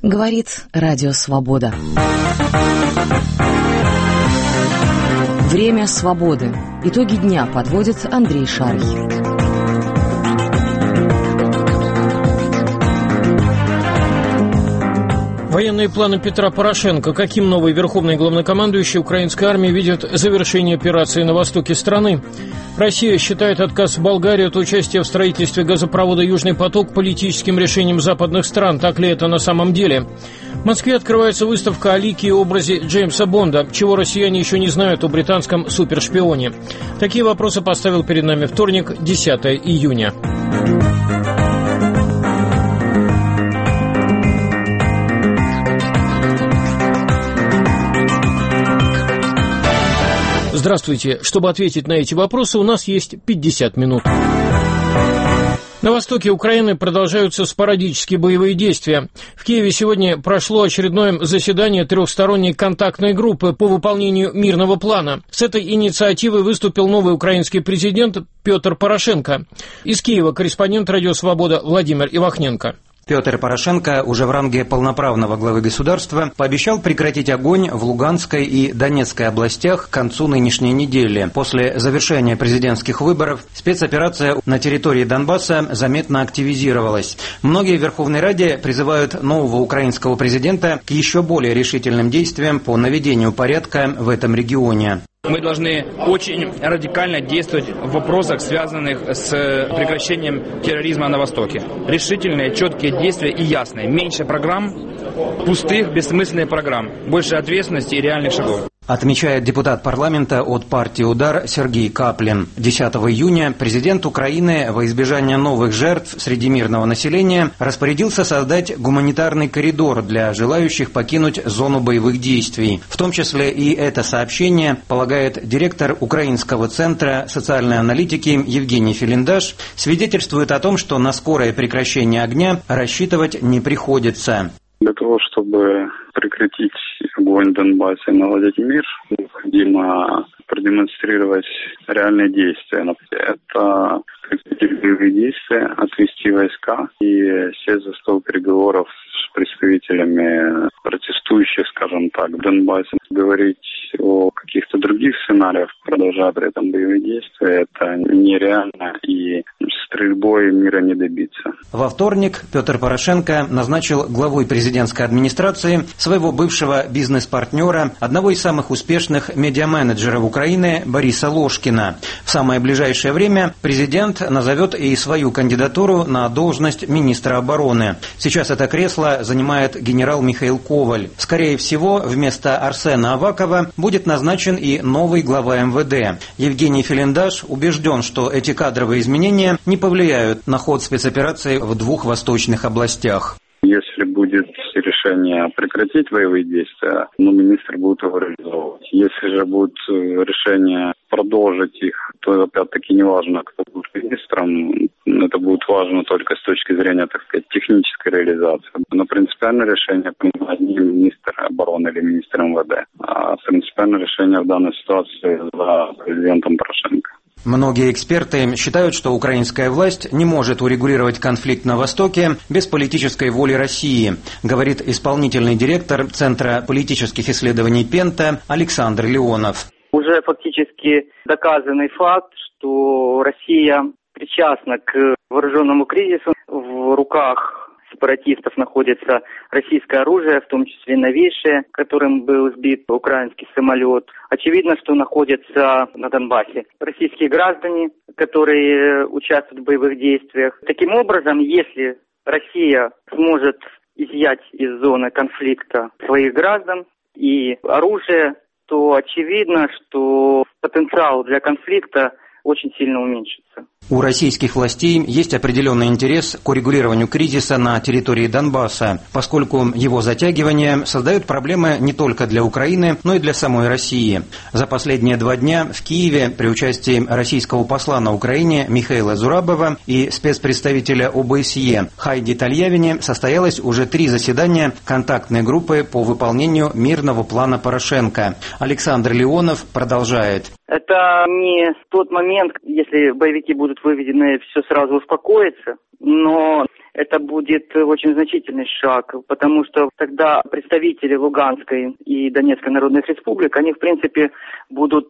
Говорит Радио Свобода. Время свободы. Итоги дня подводит Андрей Шарий. Военные планы Петра Порошенко. Каким новый верховный главнокомандующий украинской армии видит завершение операции на востоке страны? Россия считает отказ Болгарии от участия в строительстве газопровода «Южный поток» политическим решением западных стран. Так ли это на самом деле? В Москве открывается выставка о лике и образе Джеймса Бонда, чего россияне еще не знают о британском супершпионе. Такие вопросы поставил перед нами вторник, 10 июня. Здравствуйте. Чтобы ответить на эти вопросы, у нас есть 50 минут. На востоке Украины продолжаются спорадические боевые действия. В Киеве сегодня прошло очередное заседание трехсторонней контактной группы по выполнению мирного плана. С этой инициативой выступил новый украинский президент Петр Порошенко. Из Киева корреспондент «Радио Свобода» Владимир Ивахненко. Петр Порошенко уже в ранге полноправного главы государства пообещал прекратить огонь в Луганской и Донецкой областях к концу нынешней недели. После завершения президентских выборов спецоперация на территории Донбасса заметно активизировалась. Многие в Верховной Раде призывают нового украинского президента к еще более решительным действиям по наведению порядка в этом регионе. Мы должны очень радикально действовать в вопросах, связанных с прекращением терроризма на Востоке. Решительные, четкие действия и ясные. Меньше программ, пустых, бессмысленных программ. Больше ответственности и реальных шагов. Отмечает депутат парламента от партии «Удар» Сергей Каплин. 10 июня президент Украины во избежание новых жертв среди мирного населения распорядился создать гуманитарный коридор для желающих покинуть зону боевых действий. В том числе и это сообщение, полагает директор Украинского центра социальной аналитики Евгений Филиндаш, свидетельствует о том, что на скорое прекращение огня рассчитывать не приходится. Для того, чтобы прекратить огонь в Донбассе и наладить мир, необходимо продемонстрировать реальные действия. Это прекратить боевые действия, отвести войска и сесть за стол переговоров с представителями протестующих, скажем так, в Донбассе. Говорить о каких-то других сценариях, продолжая при этом боевые действия, это нереально, и стрельбой мира не добиться. Во вторник Петр Порошенко назначил главой президентской администрации своего бывшего бизнес-партнера, одного из самых успешных медиаменеджеров Украины Бориса Ложкина. В самое ближайшее время президент назовет и свою кандидатуру на должность министра обороны. Сейчас это кресло занимает генерал Михаил Коваль. Скорее всего, вместо Арсена Авакова будет назначен и новый глава МВД. Евгений Филиндаш убежден, что эти кадровые изменения не повлияют на ход спецоперации в двух восточных областях. Если будет решение прекратить боевые действия, министр будет его реализовывать. Если же будет решение продолжить их, то опять-таки не важно, кто будет министром, это будет важно только с точки зрения, так сказать, технической реализации. Но принципиальное решение принимает не министр обороны или министр МВД, а принципиальное решение в данной ситуации за президентом Порошенко. Многие эксперты считают, что украинская власть не может урегулировать конфликт на Востоке без политической воли России, говорит исполнительный директор Центра политических исследований Пента Александр Леонов. Уже фактически доказанный факт, что Россия причастна к вооруженному кризису. В руках сепаратистов находится российское оружие, в том числе новейшее, которым был сбит украинский самолет. Очевидно, что находятся на Донбассе российские граждане, которые участвуют в боевых действиях. Таким образом, если Россия сможет изъять из зоны конфликта своих граждан и оружие, то очевидно, что потенциал для конфликта очень сильно уменьшится. У российских властей есть определенный интерес к урегулированию кризиса на территории Донбасса, поскольку его затягивание создает проблемы не только для Украины, но и для самой России. За последние 2 дня в Киеве при участии российского посла на Украине Михаила Зурабова и спецпредставителя ОБСЕ Хайди Тальявини состоялось уже 3 заседания контактной группы по выполнению мирного плана Порошенко. Александр Леонов продолжает. Это не тот момент, если боевики будут выведены, все сразу успокоится, но это будет очень значительный шаг, потому что тогда представители Луганской и Донецкой народных республик, они, в принципе, будут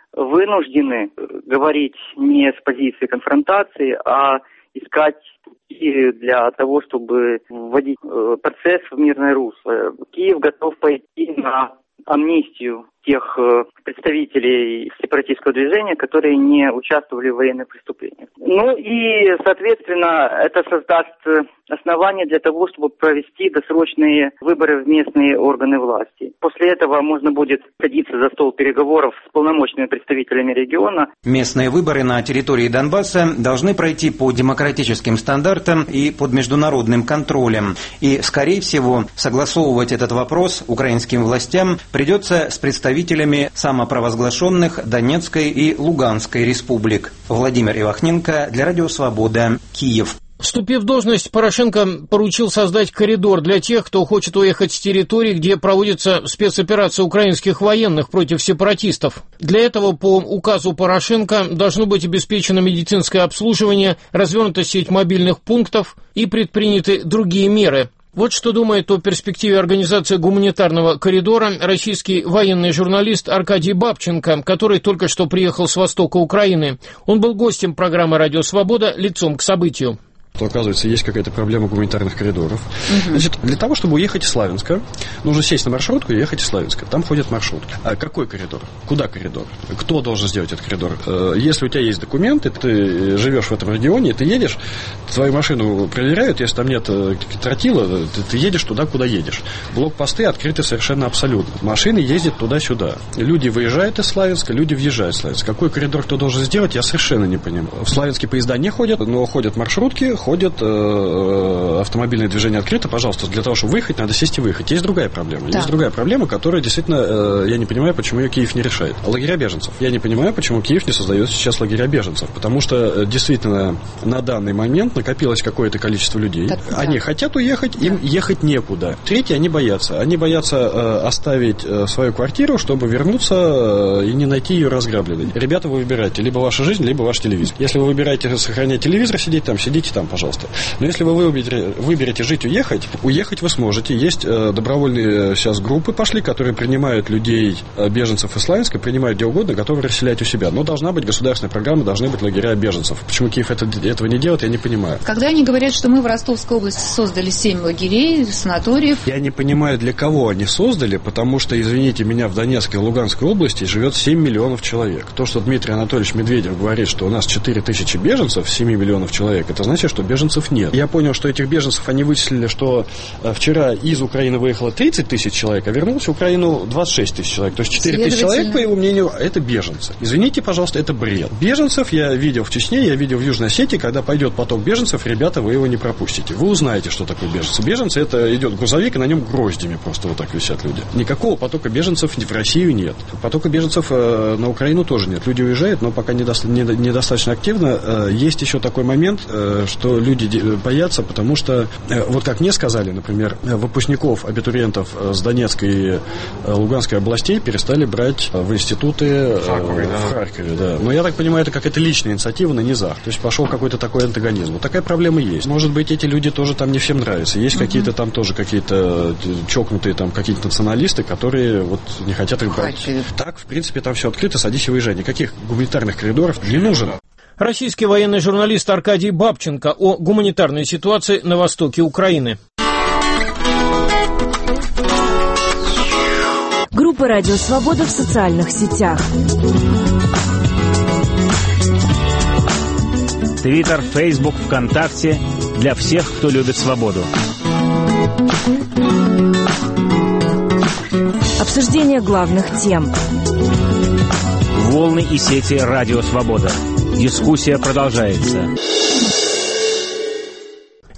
вынуждены говорить не с позиции конфронтации, а искать пути для того, чтобы вводить процесс в мирное русло. Киев готов пойти на амнистию тех представителей сепаратистского движения, которые не участвовали в военных преступлениях. Ну и, соответственно, это создаст основания для того, чтобы провести досрочные выборы в местные органы власти. После этого можно будет садиться за стол переговоров с полномочными представителями региона. Местные выборы на территории Донбасса должны пройти по демократическим стандартам и под международным контролем. И, скорее всего, согласовывать этот вопрос украинским властям придется с представителями самопровозглашенных Донецкой и Луганской республик. Владимир Ивахненко для Радио Свобода, Киев. Вступив в должность, Порошенко поручил создать коридор для тех, кто хочет уехать с территории, где проводится спецоперация украинских военных против сепаратистов. Для этого по указу Порошенко должно быть обеспечено медицинское обслуживание, развернута сеть мобильных пунктов и предприняты другие меры. Вот что думает о перспективе организации гуманитарного коридора российский военный журналист Аркадий Бабченко, который только что приехал с востока Украины. Он был гостем программы «Радио Свобода. Лицом к событию». То, оказывается, есть какая-то проблема гуманитарных коридоров. Значит, для того, чтобы уехать из Славянска, нужно сесть на маршрутку и ехать из Славянска. Там ходят маршрутки. А какой коридор? Куда коридор? Кто должен сделать этот коридор? Если у тебя есть документы, ты живешь в этом регионе, ты едешь, твою машину проверяют, если там нет тротила, ты едешь туда, куда едешь. Блокпосты открыты совершенно абсолютно. Машины ездят туда-сюда. Люди выезжают из Славянска, люди въезжают в Славянск. Какой коридор кто должен сделать, я совершенно не понимаю. В Славянске поезда не ходят, но ходят маршрутки, ходят автомобильное движение открыто, пожалуйста, для того, чтобы выехать, надо сесть и выехать. Есть другая проблема. Да. Есть другая проблема, которая действительно, я не понимаю, почему ее Киев не решает. Лагеря беженцев. Я не понимаю, почему Киев не создает сейчас лагеря беженцев. Потому что действительно на данный момент накопилось какое-то количество людей. Так, они хотят уехать, им ехать некуда. Третьи, они боятся. Они боятся оставить свою квартиру, чтобы вернуться и не найти ее разграбленной. Ребята, вы выбираете либо ваша жизнь, либо ваш телевизор. Если вы выбираете сохранять телевизор, сидеть там, сидите там, пожалуйста. Но если вы выберете жить, уехать вы сможете. Есть добровольные сейчас группы пошли, которые принимают людей, беженцев из Славянска, принимают где угодно, готовы расселять у себя. Но должна быть государственная программа, должны быть лагеря беженцев. Почему Киев этого не делает, я не понимаю. Когда они говорят, что мы в Ростовской области создали 7 лагерей, санаториев. Я не понимаю, для кого они создали, потому что, извините меня, в Донецкой и Луганской области живет 7 миллионов человек. То, что Дмитрий Анатольевич Медведев говорит, что у нас 4 тысячи беженцев, 7 миллионов человек, это значит, что беженцев нет. Я понял, что этих беженцев они вычислили, что вчера из Украины выехало 30 тысяч человек, а вернулось в Украину 26 тысяч человек. То есть 4 тысячи человек, по его мнению, это беженцы. Извините, пожалуйста, это бред. Беженцев я видел в Чечне, я видел в Южной Осетии, когда пойдет поток беженцев, ребята, вы его не пропустите. Вы узнаете, что такое беженцы. Беженцы — это идет грузовик, и на нем гроздями просто вот так висят люди. Никакого потока беженцев в Россию нет. Потока беженцев на Украину тоже нет. Люди уезжают, но пока недостаточно активно. Есть еще такой момент, что люди боятся, потому что, вот как мне сказали, например, выпускников, абитуриентов с Донецкой и Луганской областей перестали брать в институты в Харькове. Да. Но я так понимаю, это какая-то личная инициатива на низах. То есть пошел какой-то такой антагонизм. Вот такая проблема есть. Может быть, эти люди тоже там не всем нравятся. Есть какие-то там тоже какие-то чокнутые там какие-то националисты, которые вот не хотят их брать. Так, в принципе, там все открыто, садись и выезжай. Никаких гуманитарных коридоров не нужно. Российский военный журналист Аркадий Бабченко о гуманитарной ситуации на востоке Украины. Группа «Радио Свобода» в социальных сетях. Твиттер, Фейсбук, ВКонтакте. Для всех, кто любит свободу. Обсуждение главных тем. Волны и сети «Радио Свобода». Дискуссия продолжается. Это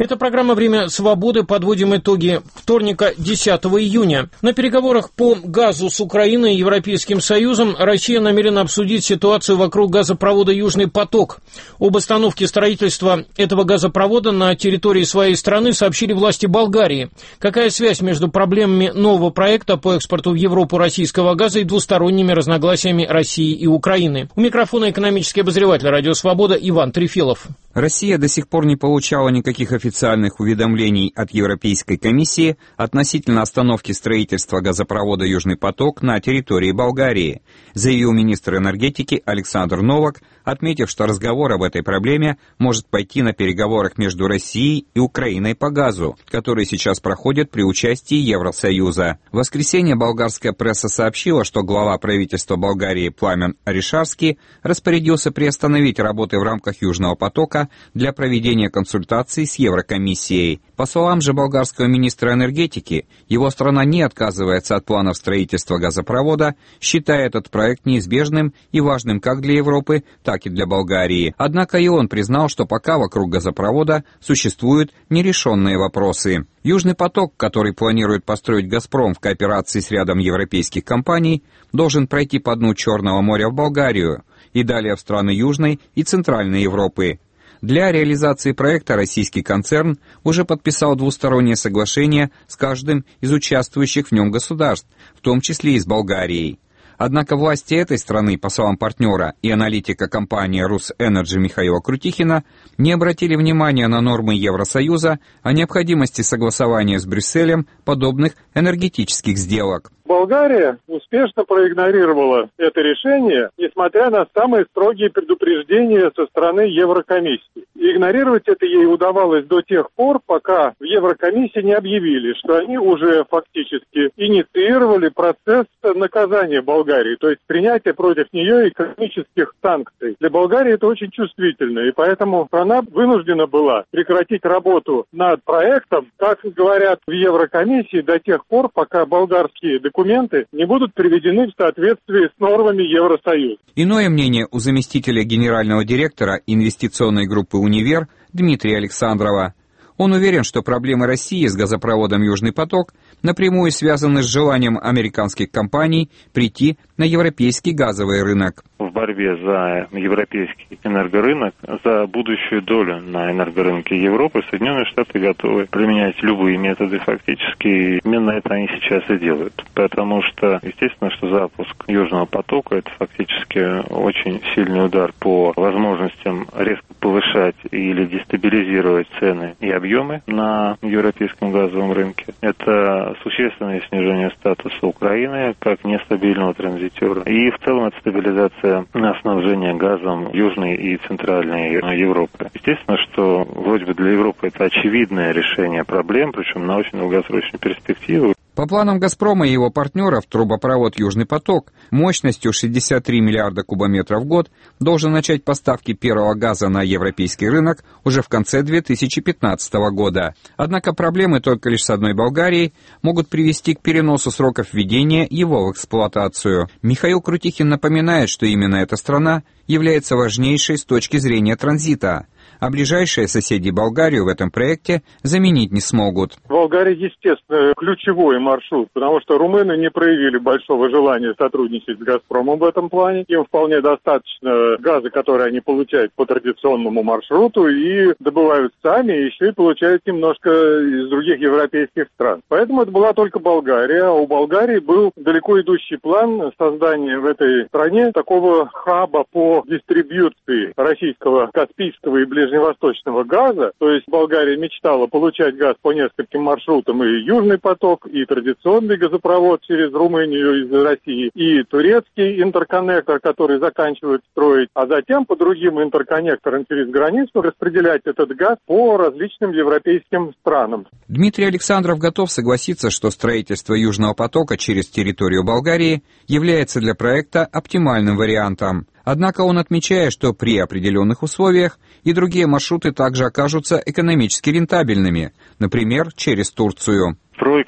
Это программа «Время свободы». Подводим итоги вторника, 10 июня. На переговорах по газу с Украиной и Европейским Союзом Россия намерена обсудить ситуацию вокруг газопровода «Южный поток». Об остановке строительства этого газопровода на территории своей страны сообщили власти Болгарии. Какая связь между проблемами нового проекта по экспорту в Европу российского газа и двусторонними разногласиями России и Украины? У микрофона экономический обозреватель «Радио Свобода» Иван Трефилов. Россия до сих пор не получала никаких официальных уведомлений от Европейской комиссии относительно остановки строительства газопровода «Южный поток» на территории Болгарии, заявил министр энергетики Александр Новак, отметив, что разговор об этой проблеме может пойти на переговорах между Россией и Украиной по газу, которые сейчас проходят при участии Евросоюза. В воскресенье болгарская пресса сообщила, что глава правительства Болгарии Пламен Оришарски распорядился приостановить работы в рамках «Южного потока» для проведения консультаций с Еврокомиссией. По словам же болгарского министра энергетики, его страна не отказывается от планов строительства газопровода, считая этот проект неизбежным и важным как для Европы, так и для Болгарии. Однако и он признал, что пока вокруг газопровода существуют нерешенные вопросы. «Южный поток», который планирует построить «Газпром» в кооперации с рядом европейских компаний, должен пройти по дну Черного моря в Болгарию и далее в страны Южной и Центральной Европы. Для реализации проекта российский концерн уже подписал двустороннее соглашение с каждым из участвующих в нем государств, в том числе и с Болгарией. Однако власти этой страны, по словам партнера и аналитика компании «Русэнерджи» Михаила Крутихина, не обратили внимания на нормы Евросоюза о необходимости согласования с Брюсселем подобных энергетических сделок. Болгария успешно проигнорировала это решение, несмотря на самые строгие предупреждения со стороны Еврокомиссии. И игнорировать это ей удавалось до тех пор, пока в Еврокомиссии не объявили, что они уже фактически инициировали процесс наказания Болгарии, то есть принятие против нее экономических санкций. Для Болгарии это очень чувствительно, и поэтому страна вынуждена была прекратить работу над проектом, как говорят в Еврокомиссии, до тех пор, пока болгарские документы не будут приведены в соответствии с нормами Евросоюза. Иное мнение у заместителя генерального директора инвестиционной группы «Универ» Дмитрия Александрова. Он уверен, что проблемы России с газопроводом «Южный поток» напрямую связаны с желанием американских компаний прийти на европейский газовый рынок. В борьбе за европейский энергорынок, за будущую долю на энергорынке Европы, Соединенные Штаты готовы применять любые методы фактически. Именно это они сейчас и делают. Потому что, естественно, что запуск Южного потока – это фактически очень сильный удар по возможностям резко повышать или дестабилизировать цены и объемы на европейском газовом рынке. Это существенное снижение статуса Украины как нестабильного транзитера. И в целом это стабилизация снабжения газом Южной и Центральной Европы. Естественно, что вроде бы для Европы это очевидное решение проблем, причем на очень долгосрочную перспективу. По планам «Газпрома» и его партнеров, трубопровод «Южный поток» мощностью 63 миллиарда кубометров в год должен начать поставки первого газа на европейский рынок уже в конце 2015 года. Однако проблемы только лишь с одной Болгарией могут привести к переносу сроков введения его в эксплуатацию. Михаил Крутихин напоминает, что именно эта страна является важнейшей с точки зрения транзита, а ближайшие соседи Болгарию в этом проекте заменить не смогут. Болгария, естественно, ключевой маршрут, потому что румыны не проявили большого желания сотрудничать с «Газпромом» в этом плане. Им вполне достаточно газа, который они получают по традиционному маршруту, и добывают сами, и еще и получают немножко из других европейских стран. Поэтому это была только Болгария, а у Болгарии был далеко идущий план создания в этой стране такого хаба по дистрибьюции российского, каспийского и ближневосточного газа. То есть Болгария мечтала получать газ по нескольким маршрутам: и «Южный поток», и традиционный газопровод через Румынию из России, и турецкий интерконнектор, который заканчивают строить, а затем по другим интерконнекторам через границу распределять этот газ по различным европейским странам. Дмитрий Александров готов согласиться, что строительство «Южного потока» через территорию Болгарии является для проекта оптимальным вариантом. Однако он отмечает, что при определенных условиях и другие маршруты также окажутся экономически рентабельными, например, через Турцию. Стройка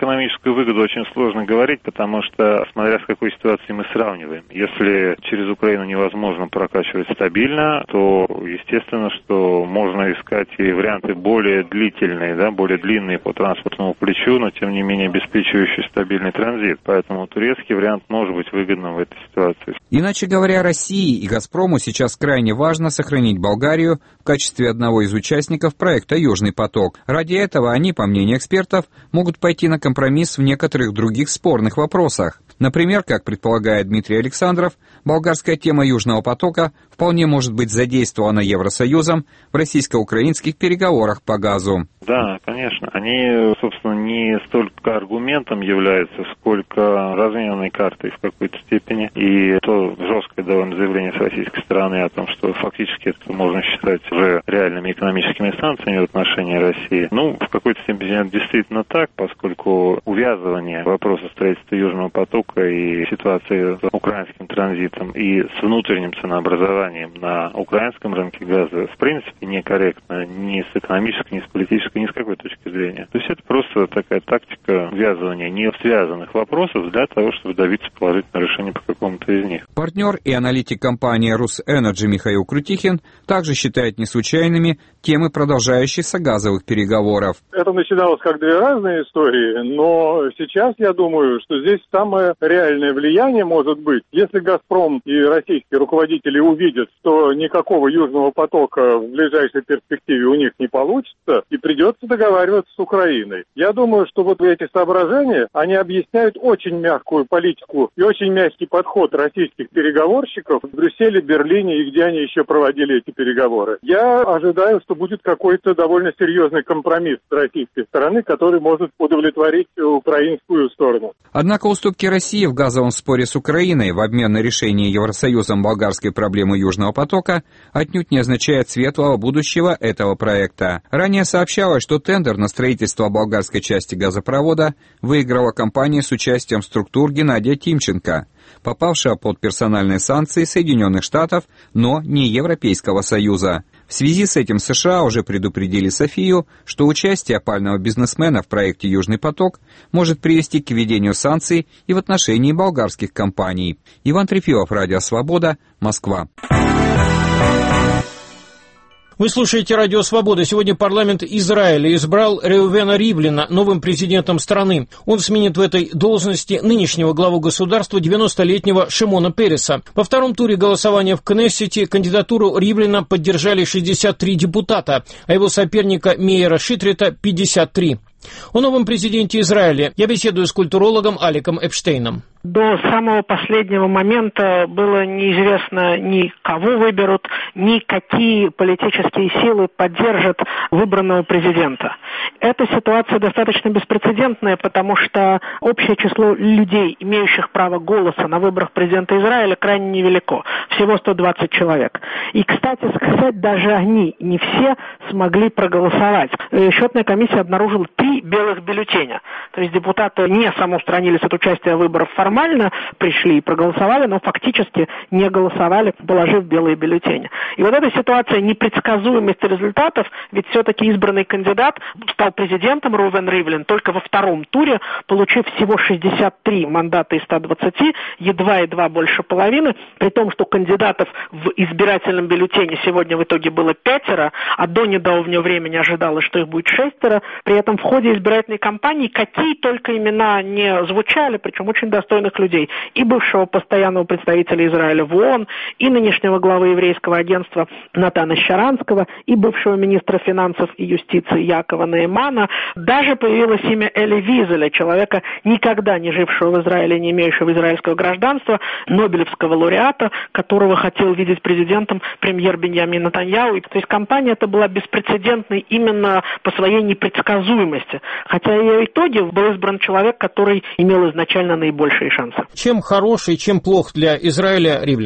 экономическую выгоду очень сложно говорить, потому что, смотря с какой ситуацией мы сравниваем. Если через Украину невозможно прокачивать стабильно, то, естественно, что можно искать и варианты более длительные, да, более длинные по транспортному плечу, но, тем не менее, обеспечивающие стабильный транзит. Поэтому турецкий вариант может быть выгодным в этой ситуации. Иначе говоря, России и «Газпрому» сейчас крайне важно сохранить Болгарию в качестве одного из участников проекта «Южный поток». Ради этого они, по мнению экспертов, могут пойти на компромисс в некоторых других спорных вопросах. Например, как предполагает Дмитрий Александров, болгарская тема «Южного потока» вполне может быть задействована Евросоюзом в российско-украинских переговорах по газу. Да, конечно. Они, собственно, не столько аргументом являются, сколько разменной картой в какой-то степени. И то жесткое довольно заявление с российской стороны о том, что фактически это можно считать уже реальными экономическими санкциями в отношении России. Ну, в какой-то степени это действительно так, поскольку увязывание вопроса строительства Южного потока и ситуации с украинским транзитом и с внутренним ценообразованием на украинском рынке газа в принципе некорректно ни с экономической, ни с политической, ни с какой точки зрения. То есть это просто такая тактика ввязывания не связанных вопросов для того, чтобы добиться положительного решения по какому-то из них. Партнер и аналитик компании «Русэнерджи» Михаил Крутихин также считает не случайными темы продолжающихся газовых переговоров. Это начиналось как две разные истории, но сейчас я думаю, что здесь самое реальное влияние может быть, если «Газпром» и российские руководители увидят, что никакого Южного потока в ближайшей перспективе у них не получится, и придется договариваться с Украиной. Я думаю, что вот эти соображения, они объясняют очень мягкую политику и очень мягкий подход российских переговорщиков в Брюсселе, Берлине и где они еще проводили эти переговоры. Я ожидаю, что будет какой-то довольно серьезный компромисс с российской стороны, который может удовлетворить украинскую сторону. Однако уступки России в газовом споре с Украиной в обмен на решение Евросоюзом болгарской проблемы Южного потока отнюдь не означает светлого будущего этого проекта. Ранее сообщалось, что тендер на строительство болгарской части газопровода выиграла компания с участием структур Геннадия Тимченко, попавшая под персональные санкции Соединенных Штатов, но не Европейского Союза. В связи с этим США уже предупредили Софию, что участие опального бизнесмена в проекте «Южный поток» может привести к введению санкций и в отношении болгарских компаний. Иван Трефилов, Радио Свобода, Москва. Вы слушаете «Радио Свобода». Сегодня парламент Израиля избрал Реувена Ривлина новым президентом страны. Он сменит в этой должности нынешнего главу государства 90-летнего Шимона Переса. Во втором туре голосования в Кнессете кандидатуру Ривлина поддержали 63 депутата, а его соперника Мейера Шитрета – 53. О новом президенте Израиля я беседую с культурологом Аликом Эпштейном. До самого последнего момента было неизвестно ни кого выберут, ни какие политические силы поддержат выбранного президента. Эта ситуация достаточно беспрецедентная, потому что общее число людей, имеющих право голоса на выборах президента Израиля, крайне невелико. Всего 120 человек. И, кстати сказать, даже они, не все, смогли проголосовать. Счетная комиссия обнаружила 3 белых бюллетеня. То есть депутаты не самоустранились от участия в выборах формально, пришли и проголосовали, но фактически не голосовали, положив белые бюллетени. И вот эта ситуация непредсказуемости результатов, ведь все-таки избранный кандидат стал президентом Реувен Ривлин только во втором туре, получив всего 63 мандата из 120, едва больше половины, при том, что кандидатов в избирательном бюллетене сегодня в итоге было 5, а до недавнего времени ожидалось, что их будет 6. При этом в ходе избирательной кампании какие только имена не звучали, причем очень достойных людей. И бывшего постоянного представителя Израиля в ООН, и нынешнего главы еврейского агентства Натана Щаранского, и бывшего министра финансов и юстиции Якова Неймана. Даже появилось имя Эли Визеля, человека, никогда не жившего в Израиле, не имеющего израильского гражданства, нобелевского лауреата, которого хотел видеть президентом премьер Биньямин Нетаньяху. То есть кампания эта была беспрецедентной именно по своей непредсказуемости. Хотя ее итоге был избран человек, который имел изначально наибольшие шансы. Чем хороший, чем плох для Израиля Ривлин?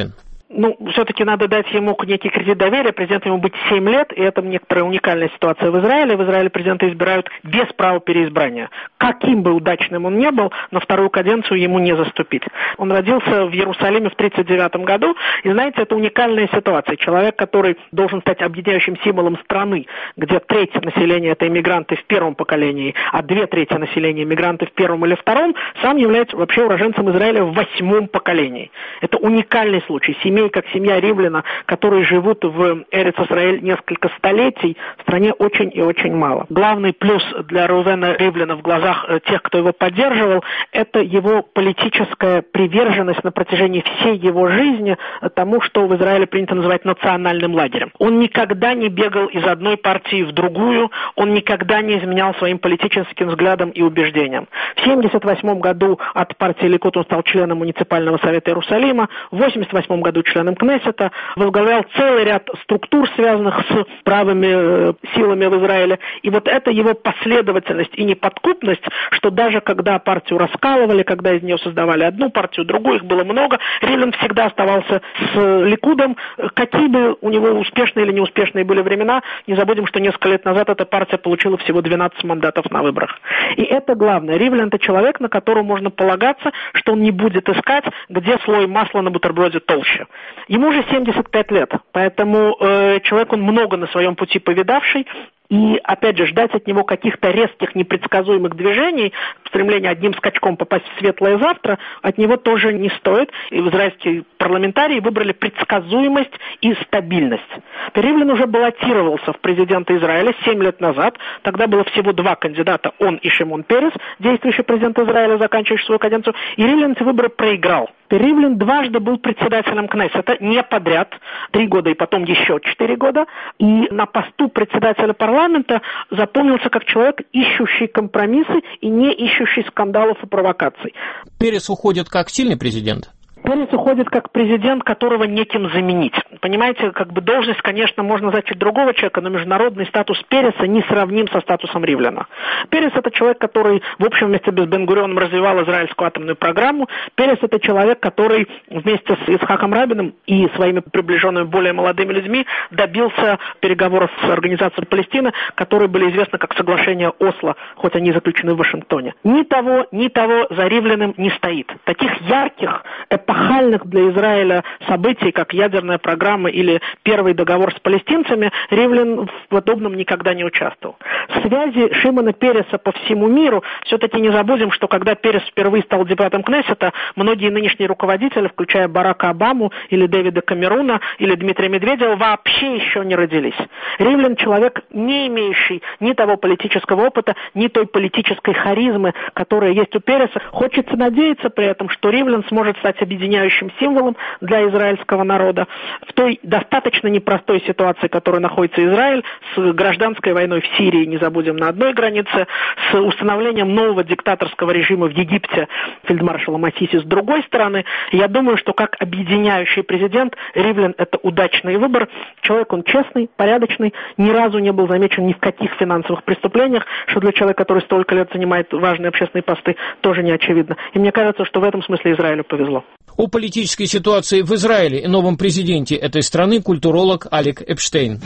все-таки надо дать ему некий кредит доверия. Президентом ему быть 7 лет, и это некоторая уникальная ситуация в Израиле. В Израиле президента избирают без права переизбрания. Каким бы удачным он ни был, на вторую каденцию ему не заступить. Он родился в Иерусалиме в 1939 году, и, знаете, это уникальная ситуация. Человек, который должен стать объединяющим символом страны, где треть населения – это иммигранты в первом поколении, а 2/3 населения – иммигранты в первом или втором, сам является вообще уроженцем Израиля в 8-м поколении. Это уникальный случай. Семей, как семья Ривлина, которые живут в Эрец-Исраэль несколько столетий, в стране очень и очень мало. Главный плюс для Рувена Ривлина в глазах тех, кто его поддерживал, это его политическая приверженность на протяжении всей его жизни тому, что в Израиле принято называть национальным лагерем. Он никогда не бегал из одной партии в другую, он никогда не изменял своим политическим взглядам и убеждениям. В 1978 году от партии Ликут он стал членом муниципального совета Иерусалима, в 1988 году членом Кнессета, возглавлял целый ряд структур, связанных с правыми силами в Израиле. И вот это его последовательность и неподкупность, что даже когда партию раскалывали, когда из нее создавали одну партию, другую, их было много, Ривлин всегда оставался с Ликудом. Какие бы у него успешные или неуспешные были времена, не забудем, что несколько лет назад эта партия получила всего 12 мандатов на выборах. И это главное. Ривлин – это человек, на которого можно полагаться, что он не будет искать, где слой масла на бутерброде толще. Ему уже 75 лет, поэтому человек, он много на своем пути повидавший, и, опять же, ждать от него каких-то резких, непредсказуемых движений, стремления одним скачком попасть в светлое завтра, от него тоже не стоит. И израильские парламентарии выбрали предсказуемость и стабильность. Ривлин уже баллотировался в президенты Израиля 7 лет назад. Тогда было всего 2 кандидата, он и Шимон Перес, действующий президент Израиля, заканчивающий свою каденцию. И Ривлин эти выборы проиграл. Ривлин дважды был председателем Кнессета, не подряд, 3 года и потом еще 4 года. И на посту председателя парламента запомнился как человек, ищущий компромиссы и не ищущий скандалов и провокаций. Перес уходит как сильный президент? Перес уходит как президент, которого неким заменить. Понимаете, должность, конечно, можно назвать чуть другого человека, но международный статус Переса не сравним со статусом Ривлина. Перес – это человек, который, в общем, вместе с Бен-Гурионом развивал израильскую атомную программу. Перес – это человек, который вместе с Ицхаком Рабином и своими приближенными, более молодыми людьми добился переговоров с Организацией Палестины, которые были известны как соглашение Осло, хоть они заключены в Вашингтоне. Ни того за Ривлиным не стоит. Таких ярких, эпохальных для Израиля событий, как ядерная программа или первый договор с палестинцами, Ривлин в подобном никогда не участвовал. Связи Шимона Переса по всему миру, все-таки не забудем, что когда Перес впервые стал депутатом Кнессета, многие нынешние руководители, включая Барака Обаму или Дэвида Камеруна или Дмитрия Медведева, вообще еще не родились. Ривлин человек, не имеющий ни того политического опыта, ни той политической харизмы, которая есть у Переса. Хочется надеяться при этом, что Ривлин сможет стать объединяющим символом для израильского народа в той достаточно непростой ситуации, в которой находится Израиль, с гражданской войной в Сирии, не забудем, на одной границе, с установлением нового диктаторского режима в Египте фельдмаршалом Асиси с другой стороны. Я думаю, что как объединяющий президент Ривлин – это удачный выбор. Человек он честный, порядочный, ни разу не был замечен ни в каких финансовых преступлениях, что для человека, который столько лет занимает важные общественные посты, тоже не очевидно. И мне кажется, что в этом смысле Израилю повезло. О политической ситуации в Израиле и новом президенте этой страны культуролог Алик Эпштейн.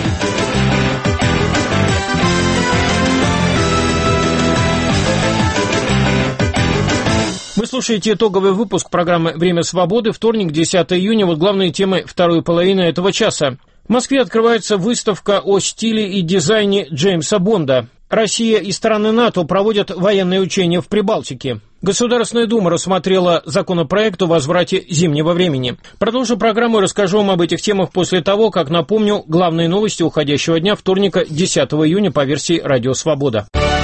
Вы слушаете итоговый выпуск программы «Время свободы», вторник, 10 июня. Вот главные темы второй половины этого часа. В Москве открывается выставка о стиле и дизайне Джеймса Бонда. Россия и страны НАТО проводят военные учения в Прибалтике. Государственная Дума рассмотрела законопроект о возврате зимнего времени. Продолжу программу и расскажу вам об этих темах после того, как напомню главные новости уходящего дня, вторника, 10 июня по версии «Радио Свобода».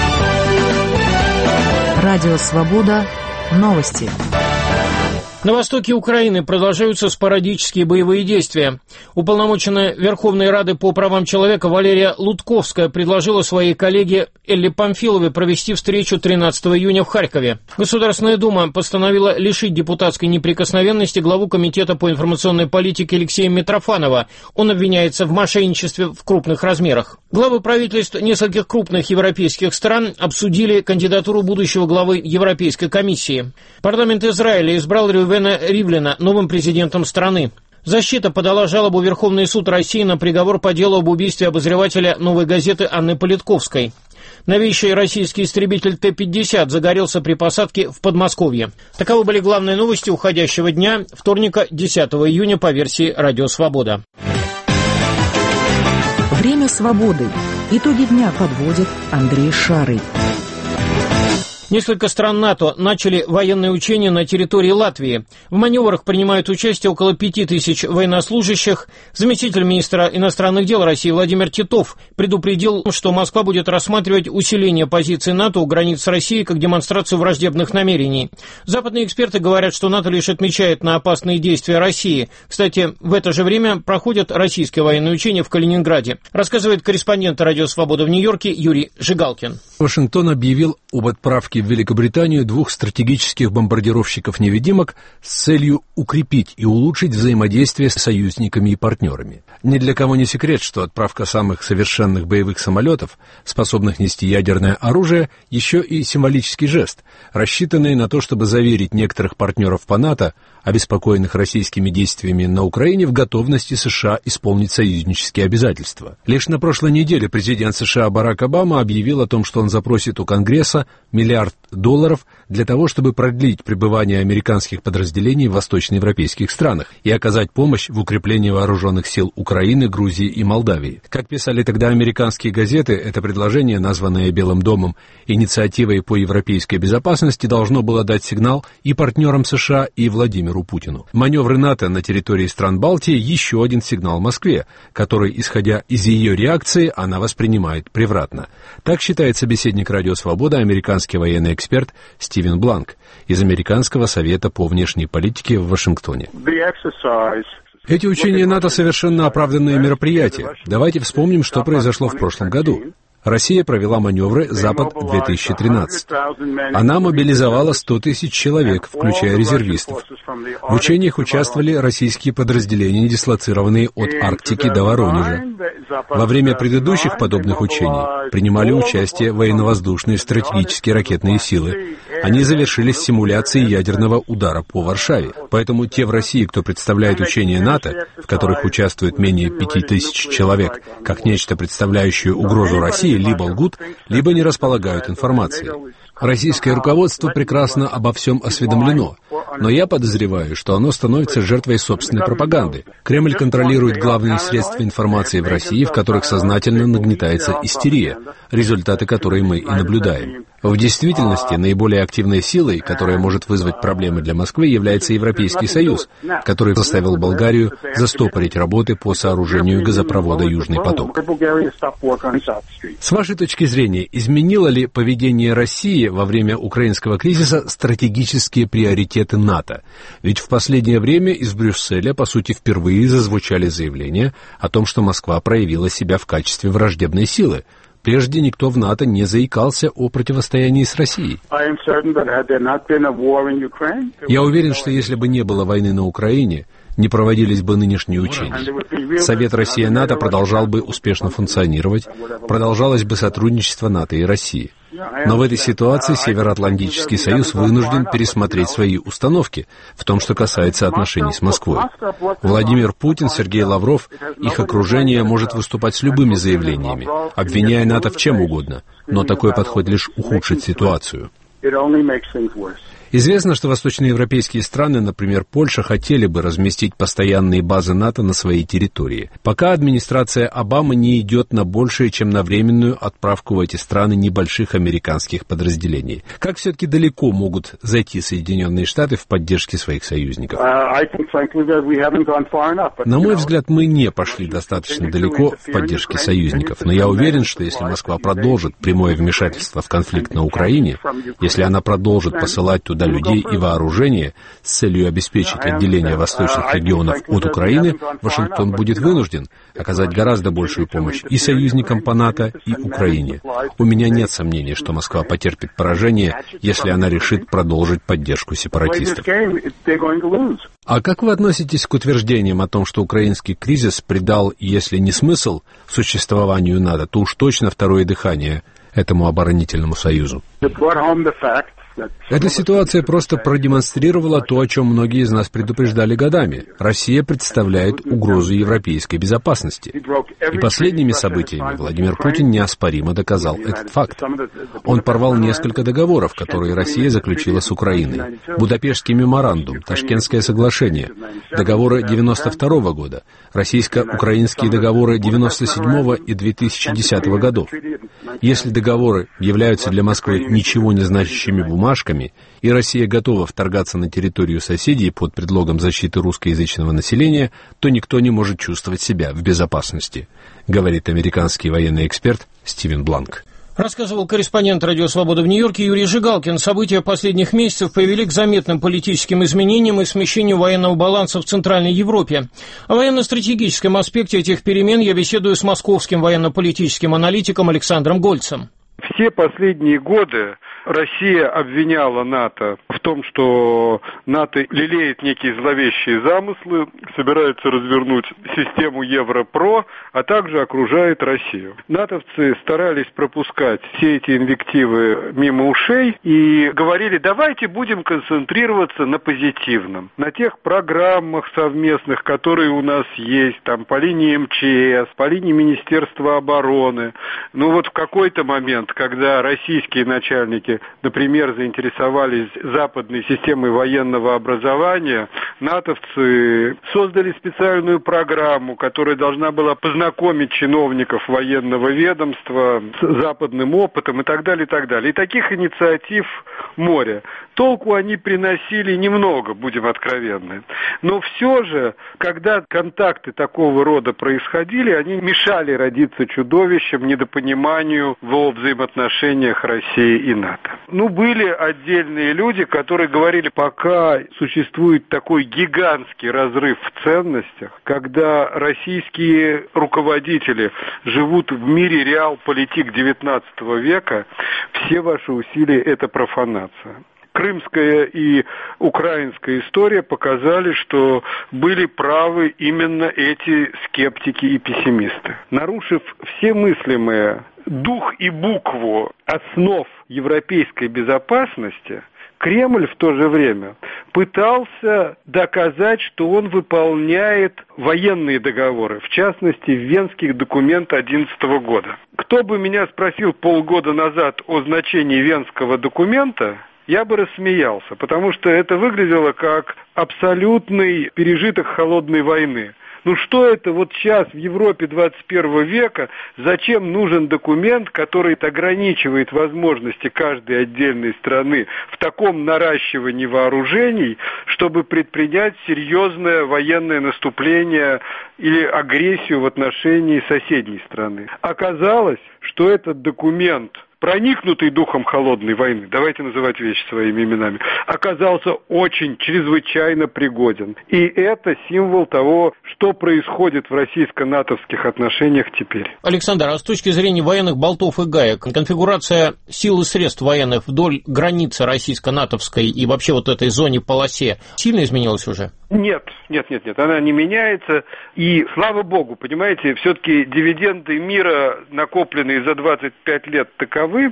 Радио Свобода. Новости. На востоке Украины продолжаются спорадические боевые действия. Уполномоченная Верховной Рады по правам человека Валерия Лутковская предложила своей коллеге Элле Памфиловой провести встречу 13 июня в Харькове. Государственная Дума постановила лишить депутатской неприкосновенности главу Комитета по информационной политике Алексея Митрофанова. Он обвиняется в мошенничестве в крупных размерах. Главы правительств нескольких крупных европейских стран обсудили кандидатуру будущего главы Европейской комиссии. Парламент Израиля избрал Рувена Ривлина новым президентом страны. Защита подала жалобу в Верховный суд России на приговор по делу об убийстве обозревателя «Новой газеты» Анны Политковской. Новейший российский истребитель Т-50 загорелся при посадке в Подмосковье. Таковы были главные новости уходящего дня, вторника, 10 июня, по версии «Радио Свобода». Время свободы. Итоги дня подводит Андрей Шарый. Несколько стран НАТО начали военные учения на территории Латвии. В маневрах принимают участие около 5000 военнослужащих. Заместитель министра иностранных дел России Владимир Титов предупредил, что Москва будет рассматривать усиление позиций НАТО у границ России как демонстрацию враждебных намерений. Западные эксперты говорят, что НАТО лишь отмечает на опасные действия России. Кстати, в это же время проходят российские военные учения в Калининграде. Рассказывает корреспондент «Радио Свобода» в Нью-Йорке Юрий Жигалкин. Вашингтон объявил об отправке в Великобританию 2 стратегических бомбардировщиков-невидимок с целью укрепить и улучшить взаимодействие с союзниками и партнерами. Ни для кого не секрет, что отправка самых совершенных боевых самолетов, способных нести ядерное оружие, еще и символический жест, рассчитанный на то, чтобы заверить некоторых партнеров по НАТО, обеспокоенных российскими действиями на Украине, в готовности США исполнить союзнические обязательства. Лишь на прошлой неделе президент США Барак Обама объявил о том, что он запросит у Конгресса $1 миллиард для того, чтобы продлить пребывание американских подразделений в восточноевропейских странах и оказать помощь в укреплении вооруженных сил Украины, Грузии и Молдавии. Как писали тогда американские газеты, это предложение, названное Белым домом инициативой по европейской безопасности, должно было дать сигнал и партнерам США, и Владимиру Путину. Маневры НАТО на территории стран Балтии — еще один сигнал Москве, который, исходя из ее реакции, она воспринимает превратно. Так считает собеседник «Радио Свобода», американский военный эксперт Стивен Бланк из Американского совета по внешней политике в Вашингтоне. Эти учения НАТО — совершенно оправданные мероприятия. Давайте вспомним, что произошло в прошлом году. Россия провела маневры «Запад-2013». Она мобилизовала 100 тысяч человек, включая резервистов. В учениях участвовали российские подразделения, дислоцированные от Арктики до Воронежа. Во время предыдущих подобных учений принимали участие военно-воздушные стратегические ракетные силы. Они завершились симуляцией ядерного удара по Варшаве. Поэтому те в России, кто представляет учения НАТО, в которых участвует менее 5000 человек, как нечто, представляющее угрозу России, либо лгут, либо не располагают информацией. Российское руководство прекрасно обо всем осведомлено, но я подозреваю, что оно становится жертвой собственной пропаганды. Кремль контролирует главные средства информации в России, в которых сознательно нагнетается истерия, результаты которой мы и наблюдаем. В действительности, наиболее активной силой, которая может вызвать проблемы для Москвы, является Европейский Союз, который заставил Болгарию застопорить работы по сооружению газопровода «Южный поток». С вашей точки зрения, изменило ли поведение России во время украинского кризиса стратегические приоритеты НАТО? Ведь в последнее время из Брюсселя, по сути, впервые зазвучали заявления о том, что Москва проявила себя в качестве враждебной силы. Прежде никто в НАТО не заикался о противостоянии с Россией. Я уверен, что если бы не было войны на Украине, не проводились бы нынешние учения. Совет Россия-НАТО продолжал бы успешно функционировать, продолжалось бы сотрудничество НАТО и России. Но в этой ситуации Североатлантический союз вынужден пересмотреть свои установки в том, что касается отношений с Москвой. Владимир Путин, Сергей Лавров, их окружение может выступать с любыми заявлениями, обвиняя НАТО в чем угодно, но такой подход лишь ухудшит ситуацию. Известно, что восточноевропейские страны, например, Польша, хотели бы разместить постоянные базы НАТО на своей территории. Пока администрация Обамы не идет на большее, чем на временную отправку в эти страны небольших американских подразделений. Как все-таки далеко могут зайти Соединенные Штаты в поддержке своих союзников? На мой взгляд, мы не пошли достаточно далеко в поддержке союзников, но я уверен, что если Москва продолжит прямое вмешательство в конфликт на Украине, если она продолжит посылать туда людей и вооружение с целью обеспечить отделение восточных регионов от Украины, Вашингтон будет вынужден оказать гораздо большую помощь и союзникам по НАТО, и Украине. У меня нет сомнений, что Москва потерпит поражение, если она решит продолжить поддержку сепаратистов. А как вы относитесь к утверждениям о том, что украинский кризис придал, если не смысл существованию НАТО, то уж точно второе дыхание этому оборонительному союзу? Эта ситуация просто продемонстрировала то, о чем многие из нас предупреждали годами. Россия представляет угрозу европейской безопасности. И последними событиями Владимир Путин неоспоримо доказал этот факт. Он порвал несколько договоров, которые Россия заключила с Украиной. Будапештский меморандум, Ташкентское соглашение, договоры 1992 года, российско-украинские договоры 1997 и 2010 годов. Если договоры являются для Москвы ничего не значащими бумажками, и Россия готова вторгаться на территорию соседей под предлогом защиты русскоязычного населения, то никто не может чувствовать себя в безопасности, говорит американский военный эксперт Стивен Бланк. Рассказывал корреспондент «Радио Свобода» в Нью-Йорке Юрий Жигалкин. События последних месяцев привели к заметным политическим изменениям и смещению военного баланса в Центральной Европе. О военно-стратегическом аспекте этих перемен я беседую с московским военно-политическим аналитиком Александром Гольцем. Все последние годы Россия обвиняла НАТО в том, что НАТО лелеет некие зловещие замыслы, собирается развернуть систему Европро, а также окружает Россию. натовцы старались пропускать все эти инвективы мимо ушей и говорили: давайте будем концентрироваться на позитивном, на тех программах совместных, которые у нас есть, там, по линии МЧС, по линии Министерства обороны. Ну вот в какой-то момент, когда российские начальники, например, заинтересовались западной системой военного образования, натовцы создали специальную программу, которая должна была познакомить чиновников военного ведомства с западным опытом и так далее, и так далее. И таких инициатив море. Толку они приносили немного, будем откровенны. Но все же, когда контакты такого рода происходили, они мешали родиться чудовищем, недопониманию во взаимоотношениях России и НАТО. Ну, были отдельные люди, которые говорили, пока существует такой гигантский разрыв в ценностях, когда российские руководители живут в мире реал-политик XIX века, все ваши усилия – это профанация. Крымская и украинская история показали, что были правы именно эти скептики и пессимисты. Нарушив все мыслимые дух и букву основ европейской безопасности, Кремль в то же время пытался доказать, что он выполняет военные договоры, в частности, Венский документ 2011 года. Кто бы меня спросил полгода назад о значении Венского документа, я бы рассмеялся, потому что это выглядело как абсолютный пережиток холодной войны. Ну что это вот сейчас в Европе 21 века, зачем нужен документ, который ограничивает возможности каждой отдельной страны в таком наращивании вооружений, чтобы предпринять серьезное военное наступление или агрессию в отношении соседней страны? Оказалось, что этот документ, проникнутый духом холодной войны, давайте называть вещи своими именами, оказался очень, чрезвычайно пригоден. И это символ того, что происходит в российско-натовских отношениях теперь. Александр, а с точки зрения военных болтов и гаек, конфигурация сил и средств военных вдоль границы российско-натовской и вообще вот этой зоне полосе сильно изменилась уже? Нет, она не меняется. И слава богу, понимаете, все-таки дивиденды мира, накопленные за 25 лет, таковы,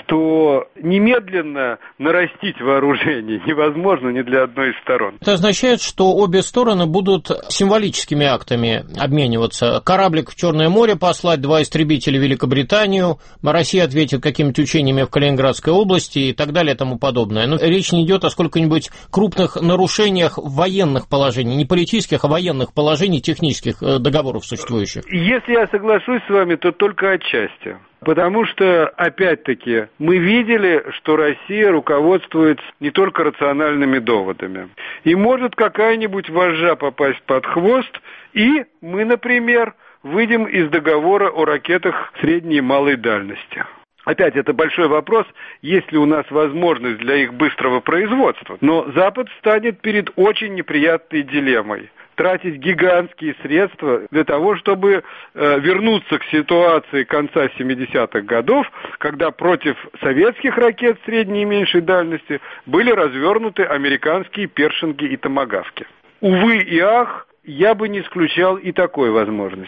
что немедленно нарастить вооружение невозможно ни для одной из сторон. Это означает, что обе стороны будут символическими актами обмениваться. Кораблик в Черное море послать, 2 истребителя в Великобританию, Россия ответит какими-то учениями в Калининградской области и так далее и тому подобное. Но речь не идет о сколько-нибудь крупных нарушениях военных положений, не политических, а военных положений, технических договоров существующих. Если я соглашусь с вами, то только отчасти. Потому что, опять-таки, мы видели, что Россия руководствуется не только рациональными доводами. И может какая-нибудь вожжа попасть под хвост, и мы, например, выйдем из договора о ракетах средней и малой дальности. Опять, это большой вопрос, есть ли у нас возможность для их быстрого производства. Но Запад станет перед очень неприятной дилеммой. Тратить гигантские средства для того, чтобы вернуться к ситуации конца 70-х годов, когда против советских ракет средней и меньшей дальности были развернуты американские першинги и томагавки. Увы и ах, я бы не исключал и такой возможности.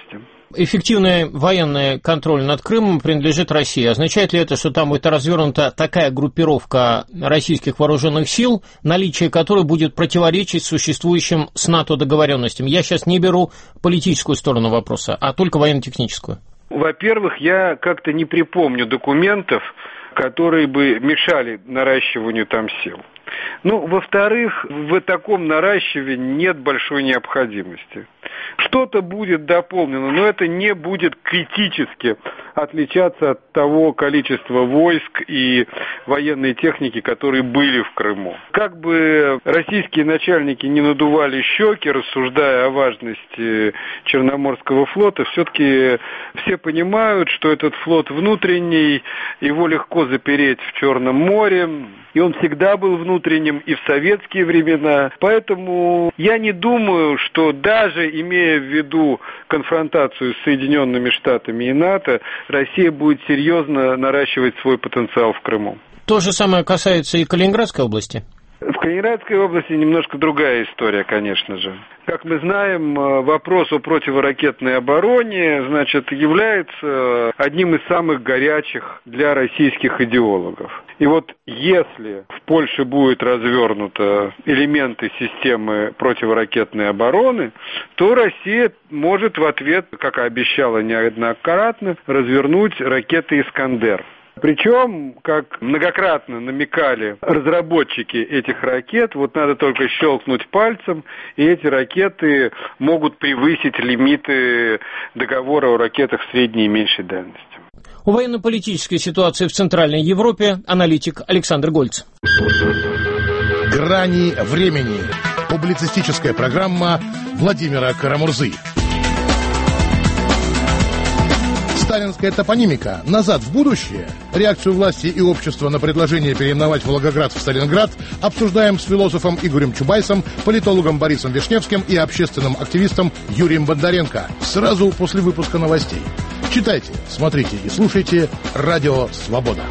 Эффективный военный контроль над Крымом принадлежит России. Означает ли это, что там будет развернута такая группировка российских вооруженных сил, наличие которой будет противоречить существующим с НАТО договоренностям? Я сейчас не беру политическую сторону вопроса, а только военно-техническую. Во-первых, я как-то не припомню документов, которые бы мешали наращиванию там сил. Во-вторых, в таком наращивании нет большой необходимости. Что-то будет дополнено, но это не будет критически отличаться от того количества войск и военной техники, которые были в Крыму. Как бы российские начальники не надували щеки, рассуждая о важности Черноморского флота, все-таки все понимают, что этот флот внутренний, его легко запереть в Черном море, и он всегда был внутренним и в советские времена. Поэтому я не думаю, что даже имея в виду конфронтацию с Соединенными Штатами и НАТО, Россия будет серьезно наращивать свой потенциал в Крыму. То же самое касается и Калининградской области? В Калининградской области немножко другая история, конечно же. Как мы знаем, вопрос о противоракетной обороне, является одним из самых горячих для российских идеологов. И вот если в Польше будет развернуты элементы системы противоракетной обороны, то Россия может в ответ, как и обещала неоднократно, развернуть ракеты «Искандер». Причем, как многократно намекали разработчики этих ракет, надо только щелкнуть пальцем, и эти ракеты могут превысить лимиты договора о ракетах средней и меньшей дальности. О военно-политической ситуации в Центральной Европе аналитик Александр Гольц. «Грани времени». Публицистическая программа Владимира Карамурзы. Сталинская топонимика «Назад в будущее», реакцию власти и общества на предложение переименовать Волгоград в Сталинград обсуждаем с философом Игорем Чубайсом, политологом Борисом Вишневским и общественным активистом Юрием Бондаренко сразу после выпуска новостей. Читайте, смотрите и слушайте «Радио Свобода».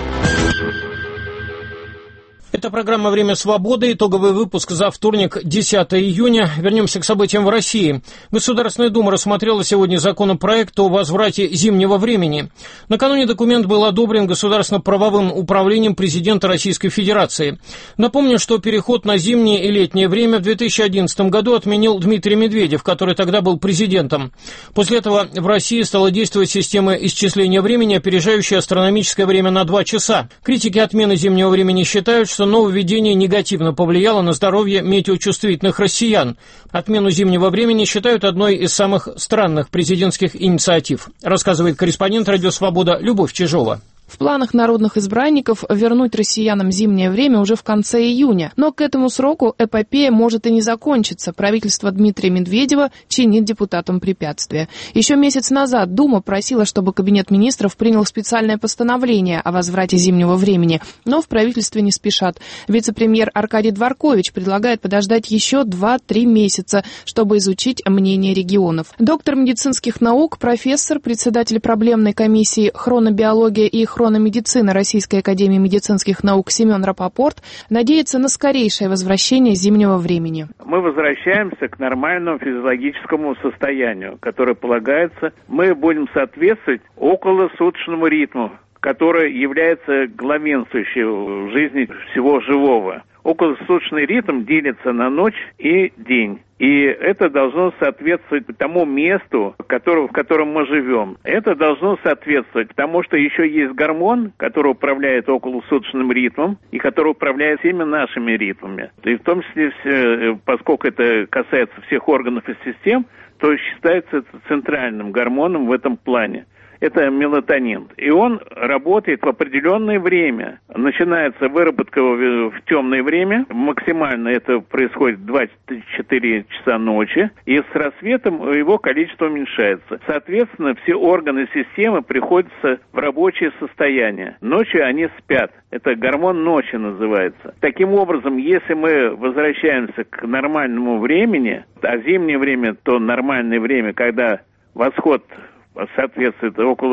Это программа «Время свободы», итоговый выпуск за вторник, 10 июня. Вернемся к событиям в России. Государственная Дума рассмотрела сегодня законопроект о возврате зимнего времени. Накануне документ был одобрен Государственно-правовым управлением президента Российской Федерации. Напомню, что переход на зимнее и летнее время в 2011 году отменил Дмитрий Медведев, который тогда был президентом. После этого в России стала действовать система исчисления времени, опережающая астрономическое время на 2 часа. Критики отмены зимнего времени считают, что нововведение негативно повлияло на здоровье метеочувствительных россиян. Отмену зимнего времени считают одной из самых странных президентских инициатив, рассказывает корреспондент «Радио Свобода» Любовь Чижова. В планах народных избранников вернуть россиянам зимнее время уже в конце июня. Но к этому сроку эпопея может и не закончиться. Правительство Дмитрия Медведева чинит депутатам препятствия. Еще месяц назад Дума просила, чтобы Кабинет министров принял специальное постановление о возврате зимнего времени. Но в правительстве не спешат. Вице-премьер Аркадий Дворкович предлагает подождать еще 2-3 месяца, чтобы изучить мнение регионов. Доктор медицинских наук, профессор, председатель проблемной комиссии «Хронобиология и хрономедицина» Российской академии медицинских наук Семен Рапопорт надеется на скорейшее возвращение зимнего времени. Мы возвращаемся к нормальному физиологическому состоянию, которое полагается. Мы будем соответствовать околосуточному ритму, который является главенствующим в жизни всего живого. Околосуточный ритм делится на ночь и день. И это должно соответствовать тому месту, в котором мы живем. Это должно соответствовать, потому что еще есть гормон, который управляет околосуточным ритмом и который управляет всеми нашими ритмами. И в том числе, поскольку это касается всех органов и систем, то считается это центральным гормоном в этом плане. Это мелатонин. И он работает в определенное время. Начинается выработка в темное время. Максимально это происходит в 24 часа ночи. И с рассветом его количество уменьшается. Соответственно, все органы системы приходятся в рабочее состояние. Ночью они спят. Это гормон ночи называется. Таким образом, если мы возвращаемся к нормальному времени, а зимнее время, то нормальное время, когда восход соответствует около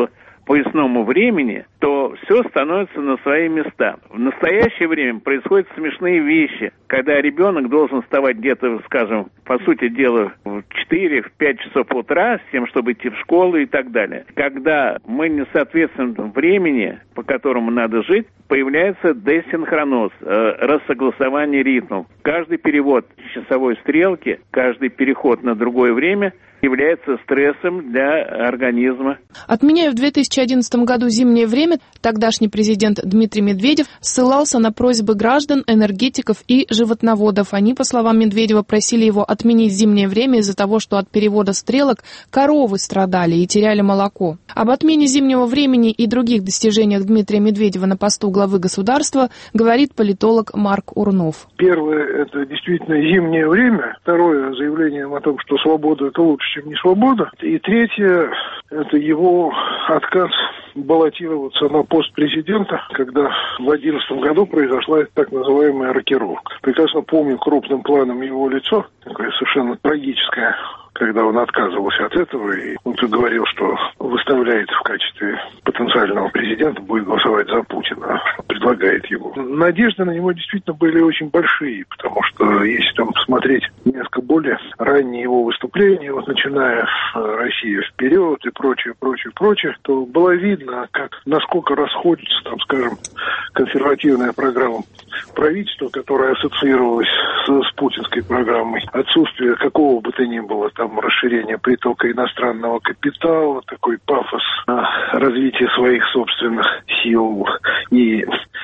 поясному времени, то все становится на свои места. В настоящее время происходят смешные вещи, когда ребенок должен вставать где-то, скажем, по сути дела, в 4-5 часов утра, с тем, чтобы идти в школу и так далее. Когда мы не соответствуем времени, по которому надо жить, появляется десинхроноз, рассогласование ритмов. Каждый перевод часовой стрелки, каждый переход на другое время является стрессом для организма. Отменяя в 2011 году зимнее время, тогдашний президент Дмитрий Медведев ссылался на просьбы граждан, энергетиков и животноводов. Они, по словам Медведева, просили его отменить зимнее время из-за того, что от перевода стрелок коровы страдали и теряли молоко. Об отмене зимнего времени и других достижениях Дмитрия Медведева на посту главы государства говорит политолог Марк Урнов. Первое – это действительно зимнее время. Второе – заявление о том, что свобода – это лучше, чем не свобода. И третье – это его отказ баллотироваться на пост президента, когда в 2011 году произошла так называемая рокировка. Прекрасно помню крупным планом его лицо, такое совершенно трагическое, когда он отказывался от этого, и он тут говорил, что выставляет в качестве потенциального президента, будет голосовать за Путина, предлагает его. Надежды на него действительно были очень большие, потому что если там посмотреть несколько более ранние его выступления, вот начиная «Россия вперед» и прочее, то было видно, насколько расходится, там, скажем, консервативная программа правительства, которая ассоциировалась с путинской программой, отсутствие какого бы то ни было там расширения притока иностранного капитала, такой пафос развития своих собственных сил и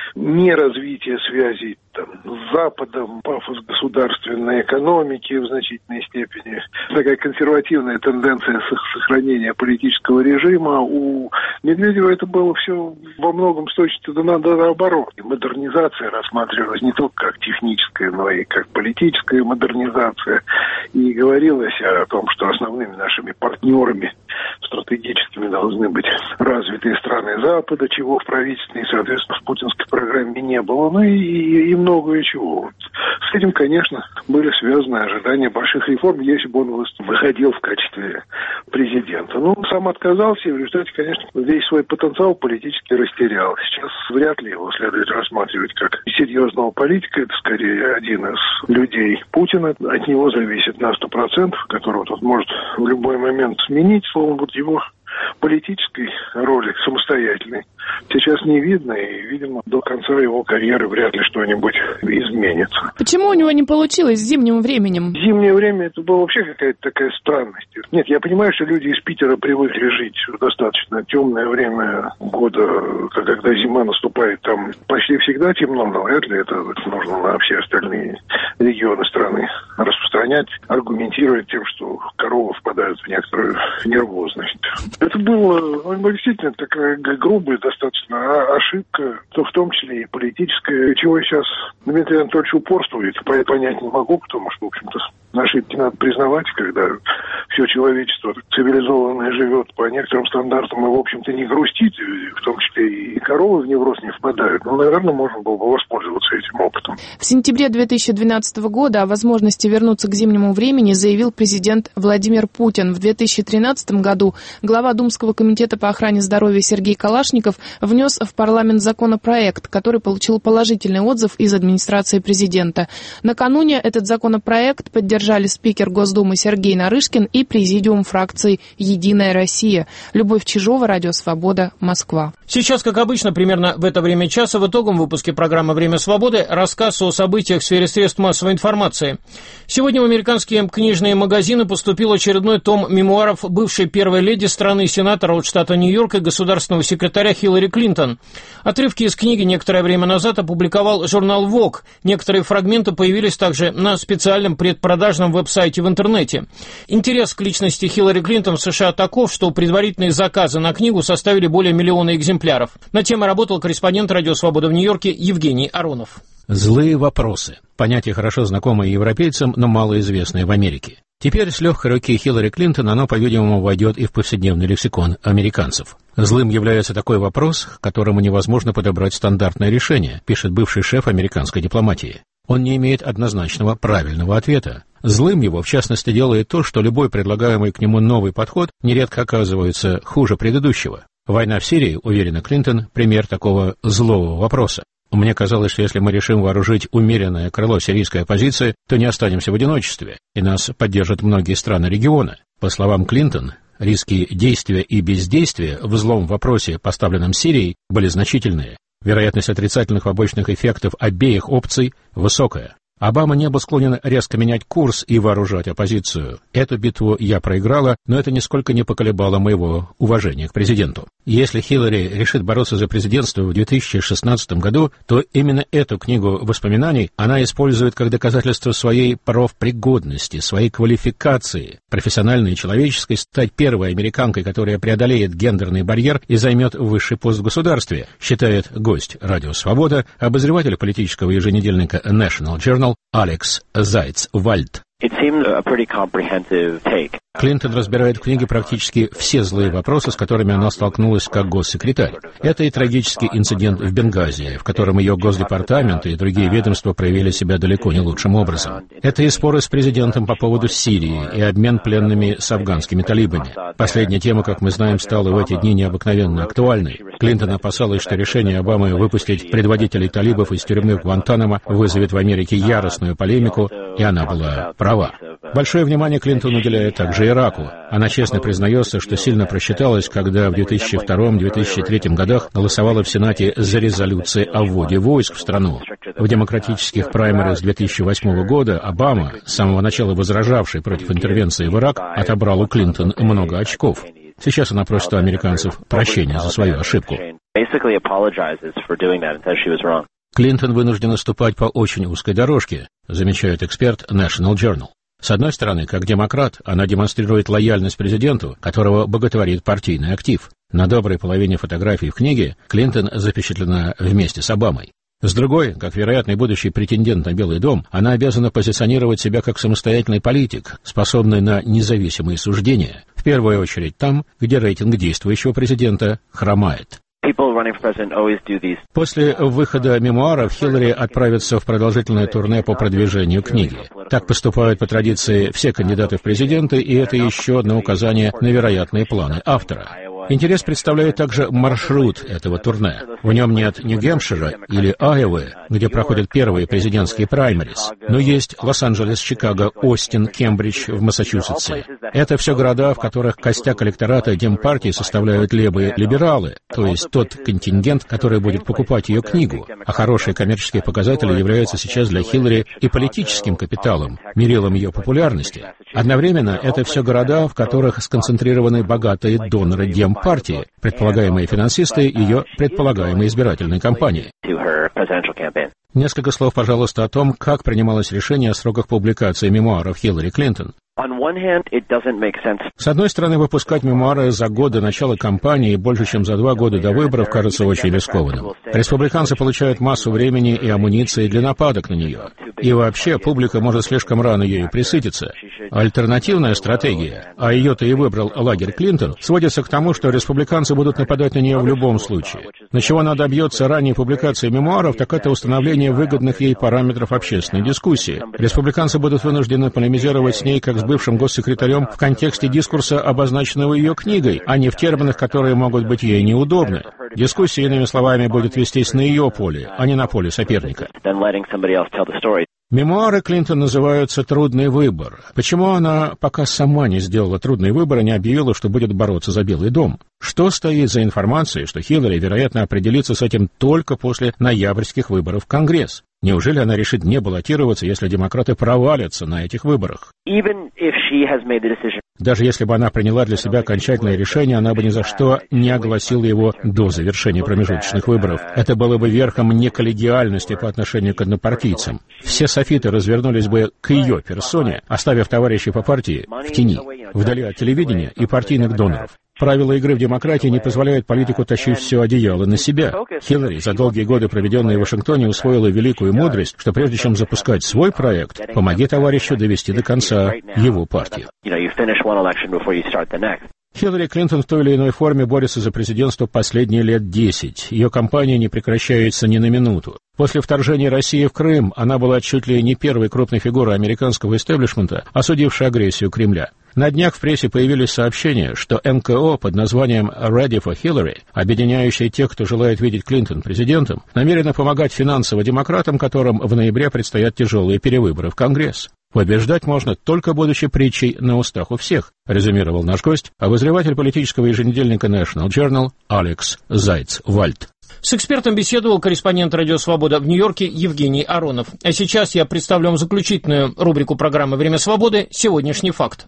неразвитие связей там, с Западом, пафос государственной экономики в значительной степени, такая консервативная тенденция сохранения политического режима. У Медведева это было все во многом с точностью наоборот. Модернизация рассматривалась не только как техническая, но и как политическая модернизация. И говорилось о том, что основными нашими партнерами стратегическими должны быть развитые страны Запада, чего в правительственной, соответственно, в путинской программе не было, ну и многое чего. С этим, конечно, были связаны ожидания больших реформ, если бы он выходил в качестве президента. Но он сам отказался, и в результате, конечно, весь свой потенциал политически растерял. Сейчас вряд ли его следует рассматривать как серьезного политика, это скорее один из людей Путина, от него зависит на 100%, которого тут может в любой момент сменить, словом, вот его политической роли самостоятельной сейчас не видно, и, видимо, до конца его карьеры вряд ли что-нибудь изменится. Почему у него не получилось с зимним временем? Зимнее время это была вообще какая-то такая странность. Нет, я понимаю, что люди из Питера привыкли жить в достаточно темное время года, когда зима наступает, там почти всегда темно, но вряд ли это нужно на все остальные регионы страны распространять, аргументировать тем, что коровы впадают в некоторую нервозность. Это было действительно такая грубая достаточно ошибка, в том числе и политическая, чего сейчас Дмитрий Анатольевич упорствует, понять не могу, потому что, в общем-то, ошибки надо признавать, когда все человечество цивилизованное живет по некоторым стандартам и, в общем-то, не грустит, в том числе и коровы в невроз не впадают. Но, наверное, можно было бы воспользоваться этим опытом. В сентябре 2012 года о возможности вернуться к зимнему времени заявил президент Владимир Путин. В 2013 году глава Думского комитета по охране здоровья Сергей Калашников внес в парламент законопроект, который получил положительный отзыв из администрации президента. Накануне этот законопроект поддержали спикер Госдумы Сергей Нарышкин и президиум фракции «Единая Россия». Любовь Чижова, Радио Свобода, Москва. Сейчас, как обычно, примерно в это время часа в итоговом выпуске программы «Время свободы» рассказ о событиях в сфере средств массовой информации. Сегодня в американские книжные магазины поступил очередной том мемуаров бывшей первой леди страны, сенатора от штата Нью-Йорк и государственного секретаря Хиллари Клинтон. Отрывки из книги некоторое время назад опубликовал журнал Vogue. Некоторые фрагменты появились также на специальном предпродажном веб-сайте в интернете. Интерес к личности Хиллари Клинтон в США таков, что предварительные заказы на книгу составили более 1 миллиона экземпляров. Над темой работал корреспондент «Радио Свобода» в Нью-Йорке Евгений Аронов. Злые вопросы. Понятие хорошо знакомое европейцам, но малоизвестное в Америке. Теперь с легкой руки Хиллари Клинтон оно, по-видимому, войдет и в повседневный лексикон американцев. Злым является такой вопрос, к которому невозможно подобрать стандартное решение, пишет бывший шеф американской дипломатии. Он не имеет однозначного правильного ответа. Злым его, в частности, делает то, что любой предлагаемый к нему новый подход нередко оказывается хуже предыдущего. Война в Сирии, уверена Клинтон, пример такого злого вопроса. Мне казалось, что если мы решим вооружить умеренное крыло сирийской оппозиции, то не останемся в одиночестве, и нас поддержат многие страны региона. По словам Клинтон, риски действия и бездействия в злом вопросе, поставленном Сирией, были значительные. Вероятность отрицательных побочных эффектов обеих опций высокая. Обама не был склонен резко менять курс и вооружать оппозицию. Эту битву я проиграла, но это нисколько не поколебало моего уважения к президенту. Если Хиллари решит бороться за президентство в 2016 году, то именно эту книгу воспоминаний она использует как доказательство своей профпригодности, своей квалификации, профессиональной и человеческой, стать первой американкой, которая преодолеет гендерный барьер и займет высший пост в государстве, считает гость «Радио Свобода», обозреватель политического еженедельника National Journal Алекс Зайц-Вальд. Клинтон разбирает в книге практически все злые вопросы, с которыми она столкнулась как госсекретарь. Это и трагический инцидент в Бенгази, в котором ее Госдепартамент и другие ведомства проявили себя далеко не лучшим образом. Это и споры с президентом по поводу Сирии и обмен пленными с афганскими талибами. Последняя тема, как мы знаем, стала в эти дни необыкновенно актуальной. Клинтон опасалась, что решение Обамы выпустить предводителей талибов из тюрьмы в Гуантанамо вызовет в Америке яростную полемику, и она была права. Большое внимание Клинтон уделяет также Ираку. Она честно признается, что сильно просчиталась, когда в 2002-2003 годах голосовала в Сенате за резолюции о вводе войск в страну. В демократических праймерис 2008 года Обама, с самого начала возражавший против интервенции в Ирак, отобрал у Клинтон много очков. Сейчас она просит у американцев прощения за свою ошибку. Клинтон вынуждена ступать по очень узкой дорожке, замечает эксперт National Journal. С одной стороны, как демократ, она демонстрирует лояльность президенту, которого боготворит партийный актив. На доброй половине фотографий в книге Клинтон запечатлена вместе с Обамой. С другой, как вероятный будущий претендент на Белый дом, она обязана позиционировать себя как самостоятельный политик, способный на независимые суждения, в первую очередь там, где рейтинг действующего президента хромает. После выхода мемуаров Хиллари отправится в продолжительное турне по продвижению книги. Так поступают по традиции все кандидаты в президенты, и это еще одно указание на вероятные планы автора. Интерес представляет также маршрут этого турне. В нем нет Нью-Гэмпшира или Айовы, где проходят первые президентские праймерис, но есть Лос-Анджелес, Чикаго, Остин, Кембридж в Массачусетсе. Это все города, в которых костяк электората Демпартии составляют левые либералы, то есть тот контингент, который будет покупать ее книгу. А хорошие коммерческие показатели являются сейчас для Хиллари и политическим капиталом, мерилом ее популярности. Одновременно это все города, в которых сконцентрированы богатые доноры Демпартии, предполагаемые финансисты ее предполагаемой избирательной кампании. Несколько слов, пожалуйста, о том, как принималось решение о сроках публикации мемуаров Хиллари Клинтон. С одной стороны, выпускать мемуары за год до начала кампании и больше, чем за 2 года до выборов, кажется очень рискованным. Республиканцы получают массу времени и амуниции для нападок на нее. И вообще, публика может слишком рано ею пресытиться. Альтернативная стратегия, а ее-то и выбрал лагерь Клинтон, сводится к тому, что республиканцы будут нападать на нее в любом случае. На чего она добьется ранней публикации мемуаров, так это установление выгодных ей параметров общественной дискуссии. Республиканцы будут вынуждены полемизировать с ней как с бывшим госсекретарем в контексте дискурса, обозначенного ее книгой, а не в терминах, которые могут быть ей неудобны. Дискуссия, иными словами, будет вестись на ее поле, а не на поле соперника. Мемуары Клинтон называются «Трудный выбор». Почему она пока сама не сделала трудный выбор и не объявила, что будет бороться за Белый дом? Что стоит за информацией, что Хиллари, вероятно, определится с этим только после ноябрьских выборов в Конгресс? Неужели она решит не баллотироваться, если демократы провалятся на этих выборах? Даже если бы она приняла для себя окончательное решение, она бы ни за что не огласила его до завершения промежуточных выборов. Это было бы верхом неколлегиальности по отношению к однопартийцам. Все софиты развернулись бы к ее персоне, оставив товарищей по партии в тени, вдали от телевидения и партийных доноров. Правила игры в демократии не позволяют политику тащить все одеяло на себя. Хиллари, за долгие годы, проведенные в Вашингтоне, усвоила великую мудрость, что прежде чем запускать свой проект, помоги товарищу довести до конца его партию. Хиллари Клинтон в той или иной форме борется за президентство последние лет 10. Ее кампания не прекращается ни на минуту. После вторжения России в Крым она была чуть ли не первой крупной фигурой американского истеблишмента, осудившей агрессию Кремля. На днях в прессе появились сообщения, что НКО под названием Ready for Hillary, объединяющая тех, кто желает видеть Клинтон президентом, намерена помогать финансово демократам, которым в ноябре предстоят тяжелые перевыборы в Конгресс. «Побеждать можно, только будучи притчей на устах у всех», резюмировал наш гость, обозреватель политического еженедельника National Journal Алекс Зайц-Вальд. С экспертом беседовал корреспондент «Радио Свобода» в Нью-Йорке Евгений Аронов. А сейчас я представлю вам заключительную рубрику программы «Время свободы» «Сегодняшний факт».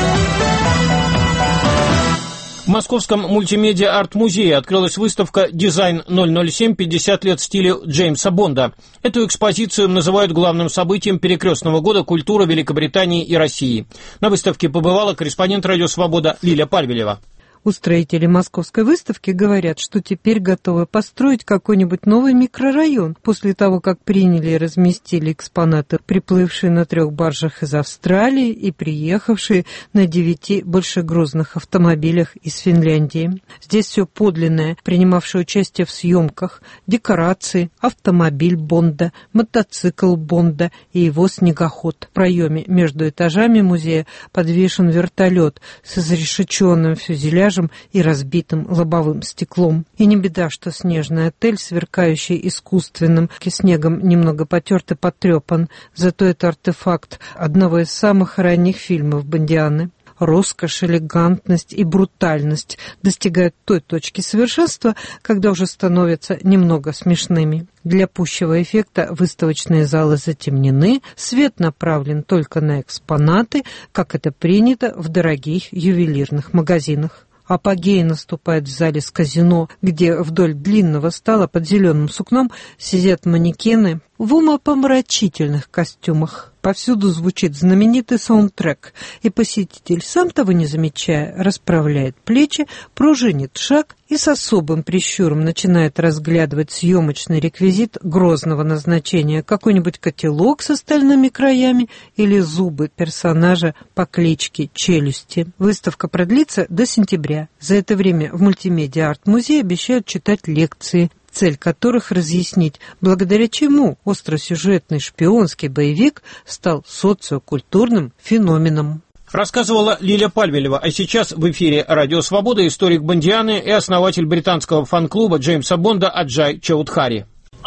В Московском мультимедиа-арт-музее открылась выставка «Дизайн 007. 50 лет в стиле Джеймса Бонда». Эту экспозицию называют главным событием перекрестного года культуры Великобритании и России. На выставке побывала корреспондент «Радио Свобода» Лиля Пальвелева. Устроители московской выставки говорят, что теперь готовы построить какой-нибудь новый микрорайон после того, как приняли и разместили экспонаты, приплывшие на 3 баржах из Австралии и приехавшие на 9 большегрузных автомобилях из Финляндии. Здесь все подлинное, принимавшее участие в съемках, декорации, автомобиль Бонда, мотоцикл Бонда и его снегоход. В проеме между этажами музея подвешен вертолет с изрешеченным фюзеляжем и разбитым лобовым стеклом. И не беда, что снежный отель, сверкающий искусственным снегом, немного потерт и потрепан, зато это артефакт одного из самых ранних фильмов Бондианы. Роскошь, элегантность и брутальность достигают той точки совершенства, когда уже становятся немного смешными. Для пущего эффекта выставочные залы затемнены, свет направлен только на экспонаты, как это принято в дорогих ювелирных магазинах. Апогей наступает в зале с казино, где вдоль длинного стола под зеленым сукном сидят манекены в умопомрачительных костюмах. Повсюду звучит знаменитый саундтрек, и посетитель, сам того не замечая, расправляет плечи, пружинит шаг и с особым прищуром начинает разглядывать съемочный реквизит грозного назначения, какой-нибудь котелок с остальными краями или зубы персонажа по кличке Челюсти. Выставка продлится до сентября. За это время в мультимедиа-арт-музее обещают читать лекции, цель которых разъяснить, благодаря чему остросюжетный шпионский боевик стал социокультурным феноменом. Рассказывала Лиля Пальвелева, а сейчас в эфире «Радио Свобода» историк Бондианы и основатель британского фан-клуба Джеймса Бонда Аджай Чаудхари.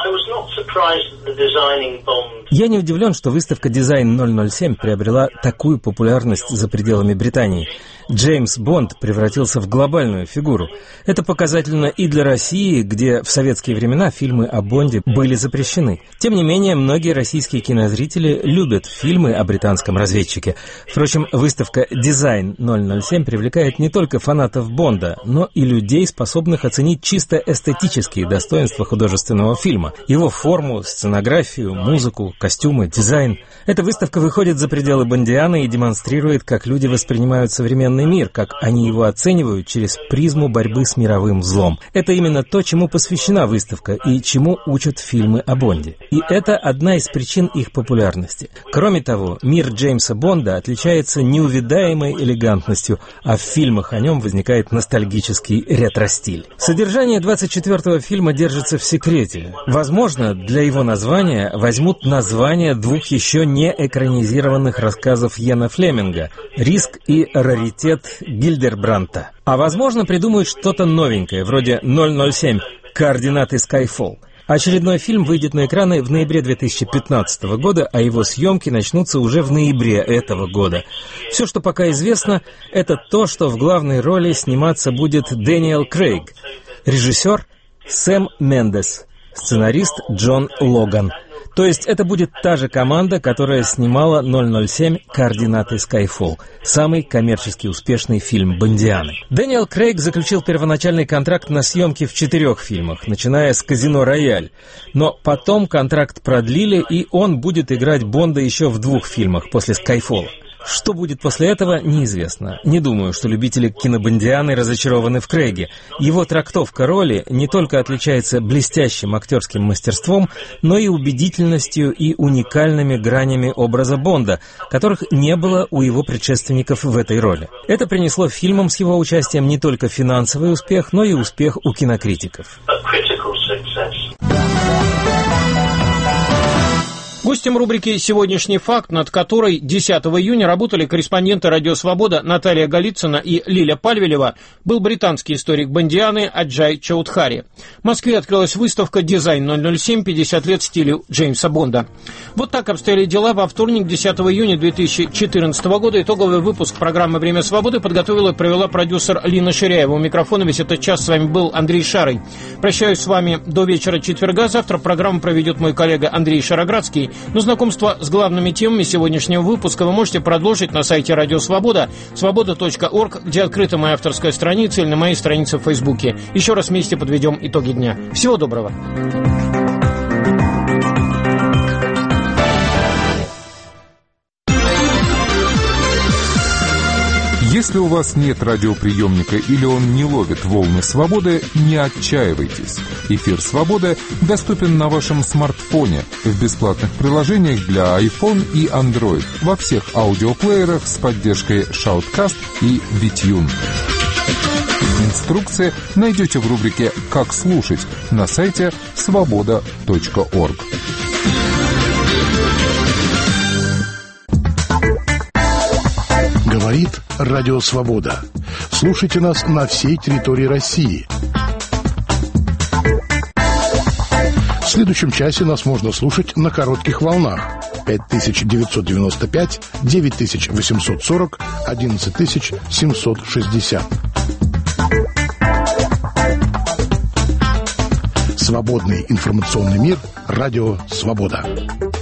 Я не удивлен, что выставка «Дизайн 007» приобрела такую популярность за пределами Британии. Джеймс Бонд превратился в глобальную фигуру. Это показательно и для России, где в советские времена фильмы о Бонде были запрещены. Тем не менее, многие российские кинозрители любят фильмы о британском разведчике. Впрочем, выставка «Дизайн 007» привлекает не только фанатов Бонда, но и людей, способных оценить чисто эстетические достоинства художественного фильма. Его форму, сценографию, музыку, костюмы, дизайн. Эта выставка выходит за пределы Бондианы и демонстрирует, как люди воспринимают современный мир, как они его оценивают через призму борьбы с мировым злом. Это именно то, чему посвящена выставка и чему учат фильмы о Бонде. И это одна из причин их популярности. Кроме того, мир Джеймса Бонда отличается неувидаемой элегантностью, а в фильмах о нем возникает ностальгический ретро-стиль. Содержание 24-го фильма держится в секрете. Возможно, для его названия возьмут название 2 еще не экранизированных рассказов Йена Флеминга «Риск» и «Раритет» Гильдербранта. А возможно, придумают что-то новенькое, вроде 007 «Координаты Skyfall». Очередной фильм выйдет на экраны в ноябре 2015 года, а его съемки начнутся уже в ноябре этого года. Все, что пока известно, это то, что в главной роли сниматься будет Дэниел Крейг, режиссер Сэм Мендес, сценарист Джон Логан. То есть это будет та же команда, которая снимала 007 «Координаты Skyfall», самый коммерчески успешный фильм Бондианы. Дэниел Крейг заключил первоначальный контракт на съемки в 4 фильмах, начиная с «Казино Рояль». Но потом контракт продлили, и он будет играть Бонда еще в 2 фильмах после «Скайфолла». Что будет после этого, неизвестно. Не думаю, что любители кинобондианы разочарованы в Крейге. Его трактовка роли не только отличается блестящим актерским мастерством, но и убедительностью и уникальными гранями образа Бонда, которых не было у его предшественников в этой роли. Это принесло фильмам с его участием не только финансовый успех, но и успех у кинокритиков. Гость Гостем рубрики «Сегодняшний факт», над которой 10 июня работали корреспонденты «Радио Свобода» Наталья Голицына и Лиля Пальвелева, был британский историк Бондианы Аджай Чаудхари. В Москве открылась выставка «Дизайн 007. 50 лет стилю Джеймса Бонда». Вот так обстояли дела во вторник, 10 июня 2014 года. Итоговый выпуск программы «Время свободы» подготовила и провела продюсер Лина Ширяева. У микрофона весь этот час с вами был Андрей Шарый. Прощаюсь с вами до вечера четверга. Завтра программу проведет мой коллега Андрей Шароградский. Но знакомство с главными темами сегодняшнего выпуска вы можете продолжить на сайте Радио Свобода, свобода.орг, где открыта моя авторская страница, или на моей странице в Фейсбуке. Еще раз вместе подведем итоги дня. Всего доброго. Если у вас нет радиоприемника или он не ловит волны свободы, не отчаивайтесь. Эфир «Свободы» доступен на вашем смартфоне в бесплатных приложениях для iPhone и Android во всех аудиоплеерах с поддержкой Shoutcast и BitTune. Инструкции найдете в рубрике «Как слушать» на сайте svoboda.org. Говорит Радио Свобода. Слушайте нас на всей территории России. В следующем часе нас можно слушать на коротких волнах. 5995, 9840, 11760. Свободный информационный мир. Радио Свобода.